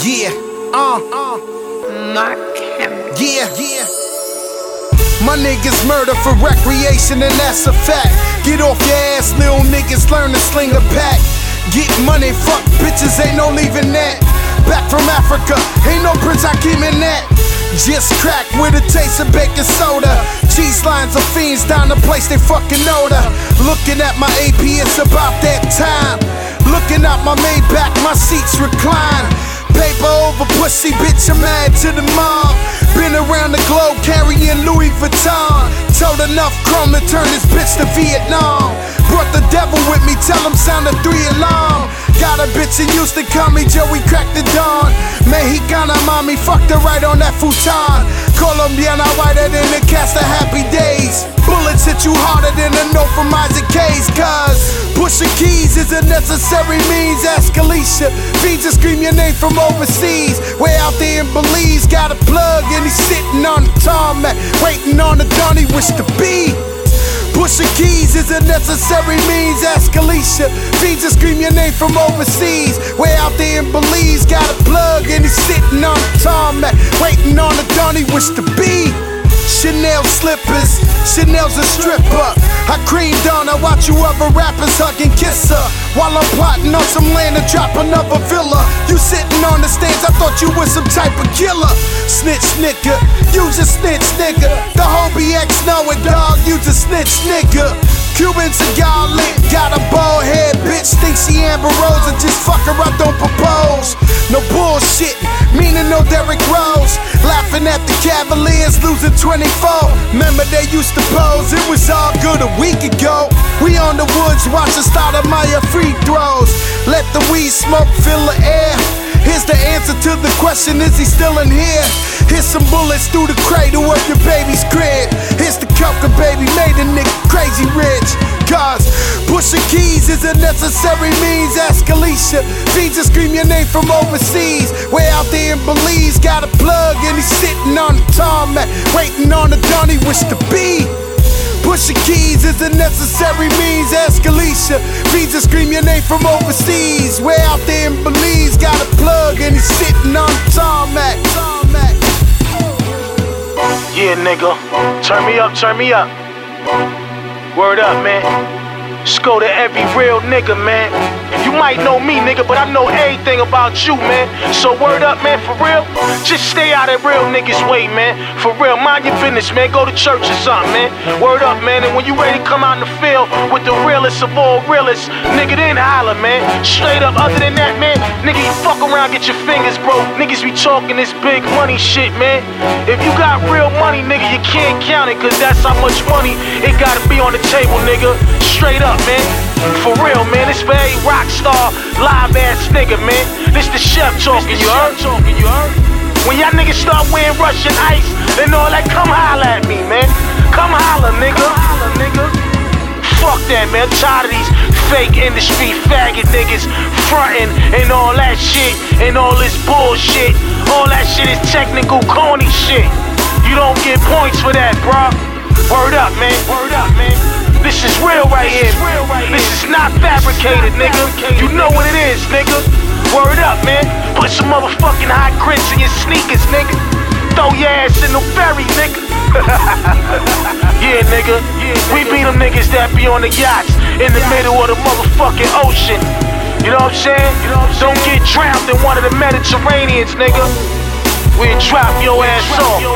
Yeah, yeah. My niggas murder for recreation and that's a fact. Get off your ass, little niggas, learn to sling a pack. Get money, fuck bitches, ain't no leaving that. Back from Africa, ain't no Prince Hakeem in that. Just crack with a taste of baking soda. Cheese lines of fiends down the place, they fucking odor. Looking at my AP, it's about that time. Looking out my Maybach, my seats recline. Paper over pussy, bitch, I'm mad to the mob. Been around the globe carrying Louis Vuitton. Told enough chrome to turn this bitch to Vietnam. Brought the devil with me, tell him sound a 3 alarm. Got a bitch in Houston, call me Joey Crack the Dawn. Mexicana mommy, fucked her right on that futon. Colombiana whiter than the cast of Happy Days. Bullets hit you harder than a note from Isaac Hayes. Cause pushing keys is a necessary means. Ask Alicia, fiends to scream your name from overseas. Way out there in Belize, got a plug and he's sitting on the tarmac, waiting on the dawn he wish to be. Pushing keys is a necessary means. Ask Alicia, fiends to scream your name from overseas. Way out there in Belize, got a plug and he's sitting on the tarmac, waiting on the dawn he wish to be. Chanel slippers, Chanel's a stripper. I creamed on her, watch you other rappers hug and kiss her. While I'm plotting on some land to drop another villa. You sitting on the stands, I thought you was some type of killer. Snitch nigga, you just snitch nigga. The whole BX know it, dog, you just snitch nigga. Cuban cigar lit, got a bald head, bitch thinks she Amber Rose and just fuck her, I don't propose. No bullshit, meaning no Derrick Rose. Laughing at the Cavaliers losing 24. Remember they used to pose, it was all good a week ago. We on the woods watching Stoudemire free throws. Let the weed smoke fill the air. Here's the answer to the question, is he still in here? Here's some bullets through the cradle of your baby's crib. Here's the coca, baby, made a nigga crazy rich. Cause pushing keys is a necessary means. Ask Alicia, fiends to scream your name from overseas. Way out there in Belize, got a plug and he's sitting on the tarmac, waiting on the dawn he wish to be. Pushing keys is a necessary means. Ask Alicia, fiends to scream your name from overseas. Way out there in Belize, got a plug and he's sitting on the tarmac. Yeah, nigga, turn me up, turn me up. Word up, man. Just go to every real nigga, man. You might know me, nigga, but I know everything about you, man. So word up, man, for real. Just stay out of real niggas' way, man. For real, mind your business, man. Go to church or something, man. Word up, man. And when you ready to come out in the field with the realest of all realists, nigga, then holler, man. Straight up, other than that, man, nigga, you fuck around, get your fingers broke. Niggas be talking this big money shit, man. If you got real money, nigga, you can't count it, cause that's how much money it gotta be on the table, nigga. Straight up, man. For real, man. It's for a rock star, live ass nigga, man. This the chef talking, you heard? When y'all niggas start wearing Russian ice and all that, come holler at me, man. Come holler, nigga. Fuck that, man. I'm tired of these fake industry faggot niggas frontin' and all that shit and all this bullshit. All that shit is technical corny shit. You don't get points for that, bro. Word up, man. Word up, man. This is real right here. This is not fabricated, nigga. You know what it is, nigga. Word up, man. Put some motherfucking hot grits in your sneakers, nigga. Throw your ass in the ferry, nigga. Yeah, nigga. We be them niggas that be on the yachts in the middle of the motherfucking ocean. You know what I'm saying? Don't get drowned in one of the Mediterraneans, nigga. We'll drop your ass off.